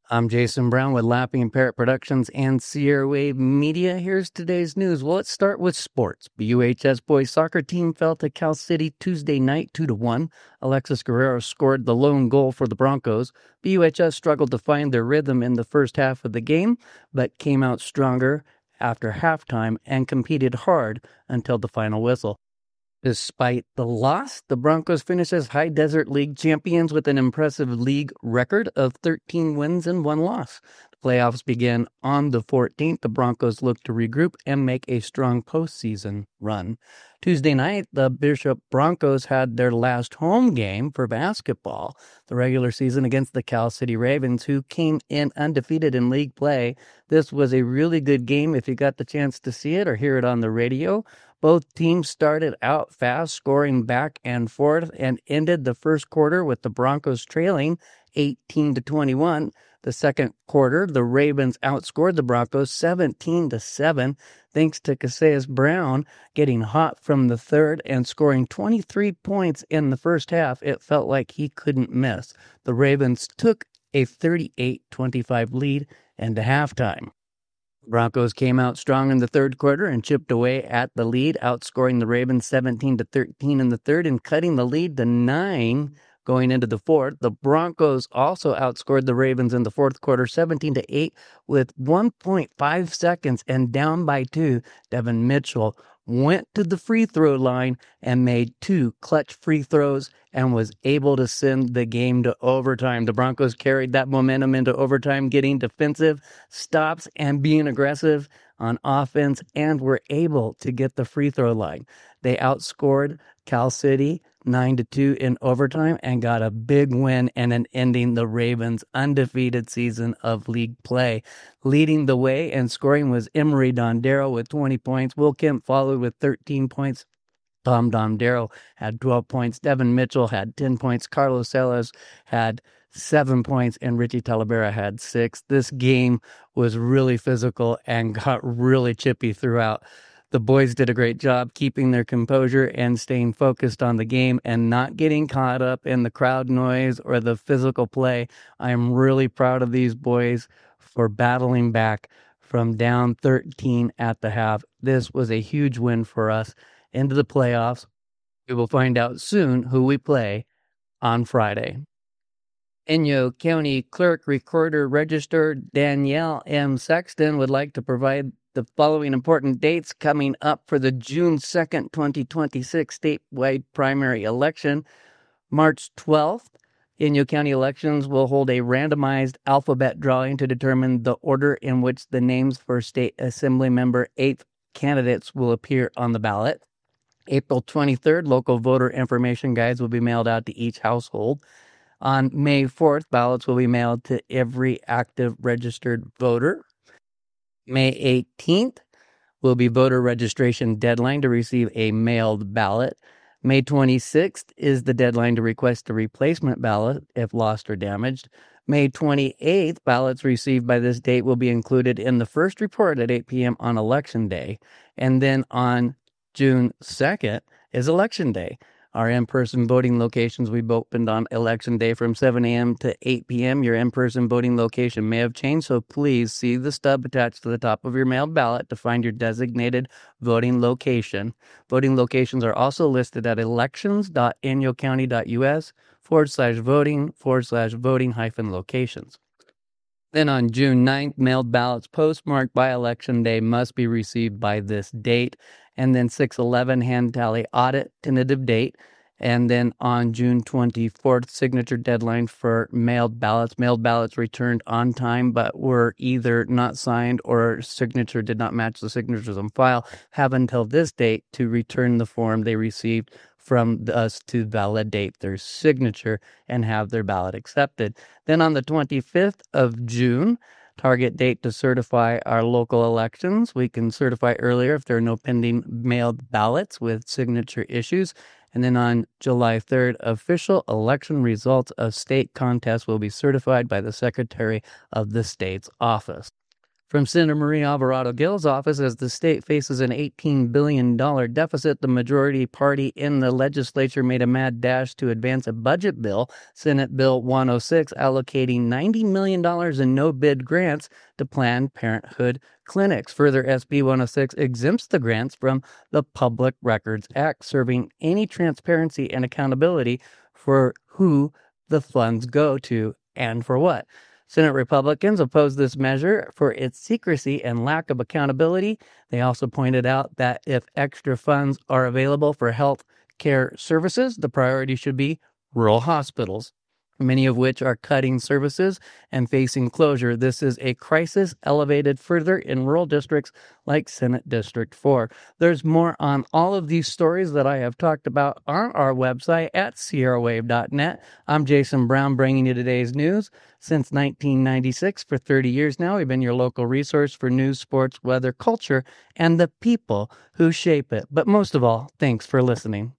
I'm Jason Brown with Lapping Parrot Productions and Sierra Wave Media. Here's today's news. Well, let's start with sports. BUHS boys soccer team fell to Cal City Tuesday night 2-1. Alexis Guerrero scored the lone goal for the Broncos. BUHS struggled to find their rhythm in the first half of the game, but came out stronger after halftime and competed hard until the final whistle. Despite the loss, the Broncos finished as High Desert League champions with an impressive league record of 13 wins and 1 loss. The playoffs begin on the 14th. The Broncos look to regroup and make a strong postseason run. Tuesday night, the Bishop Broncos had their last home game for basketball, the regular season against the Cal City Ravens, who came in undefeated in league play. This was a really good game if you got the chance to see it or hear it on the radio. Both teams started out fast, scoring back and forth, and ended the first quarter with the Broncos trailing 18-21. The second quarter, the Ravens outscored the Broncos 17-7, thanks to Cassius Brown getting hot from the third and scoring 23 points in the first half. It felt like he couldn't miss. The Ravens took a 38-25 lead into halftime. Broncos came out strong in the third quarter and chipped away at the lead, outscoring the Ravens 17-13 in the third and cutting the lead to 9 going into the fourth. The Broncos also outscored the Ravens in the fourth quarter 17-8 with 1.5 seconds and down by 2. Devin Mitchell went to the free throw line and made 2 clutch free throws and was able to send the game to overtime. The Broncos carried that momentum into overtime, getting defensive stops and being aggressive on offense, and were able to get the free throw line. They outscored Cal City 9-2 in overtime and got a big win and an ending the Ravens' undefeated season of league play. Leading the way and scoring was Emery Dondero with 20 points. Will Kemp followed with 13 points. Tom Dondero had 12 points. Devin Mitchell had 10 points. Carlos Salas had 7 points, and Richie Talavera had 6. This game was really physical and got really chippy throughout. The boys did a great job keeping their composure and staying focused on the game and not getting caught up in the crowd noise or the physical play. I am really proud of these boys for battling back from down 13 at the half. This was a huge win for us into the playoffs. We will find out soon who we play on Friday. Inyo County Clerk Recorder Register Danielle M. Sexton would like to provide the following important dates coming up for the June 2nd, 2026 statewide primary election. March 12th, Inyo County Elections will hold a randomized alphabet drawing to determine the order in which the names for State Assembly Member 8th candidates will appear on the ballot. April 23rd, local voter information guides will be mailed out to each household. On May 4th, ballots will be mailed to every active registered voter. May 18th will be voter registration deadline to receive a mailed ballot. May 26th is the deadline to request a replacement ballot if lost or damaged. May 28th, ballots received by this date will be included in the first report at 8 p.m. on Election Day. And then on June 2nd is Election Day. Our in-person voting locations we've opened on Election Day from 7 a.m. to 8 p.m. Your in-person voting location may have changed, so please see the stub attached to the top of your mailed ballot to find your designated voting location. Voting locations are also listed at elections.inyocounty.us/voting/voting-locations. Then on June 9th, mailed ballots postmarked by Election Day must be received by this date. And then 6/11 hand tally audit tentative date. And then on June 24th, signature deadline for mailed ballots. Mailed ballots returned on time but were either not signed or signature did not match the signatures on file have until this date to return the form they received from us to validate their signature and have their ballot accepted. Then on the 25th of June, target date to certify our local elections. We can certify earlier if there are no pending mailed ballots with signature issues. And then on July 3rd, official election results of state contests will be certified by the Secretary of the state's office. From Senator Maria Alvarado Gill's office, as the state faces an $18 billion deficit, the majority party in the legislature made a mad dash to advance a budget bill, Senate Bill 106, allocating $90 million in no-bid grants to Planned Parenthood clinics. Further, SB 106 exempts the grants from the Public Records Act, serving any transparency and accountability for who the funds go to and for what. Senate Republicans opposed this measure for its secrecy and lack of accountability. They also pointed out that if extra funds are available for health care services, the priority should be rural hospitals, many of which are cutting services and facing closure. This is a crisis elevated further in rural districts like Senate District 4. There's more on all of these stories that I have talked about on our website at sierrawave.net. I'm Jason Brown, bringing you today's news. Since 1996, for 30 years now, we've been your local resource for news, sports, weather, culture, and the people who shape it. But most of all, thanks for listening.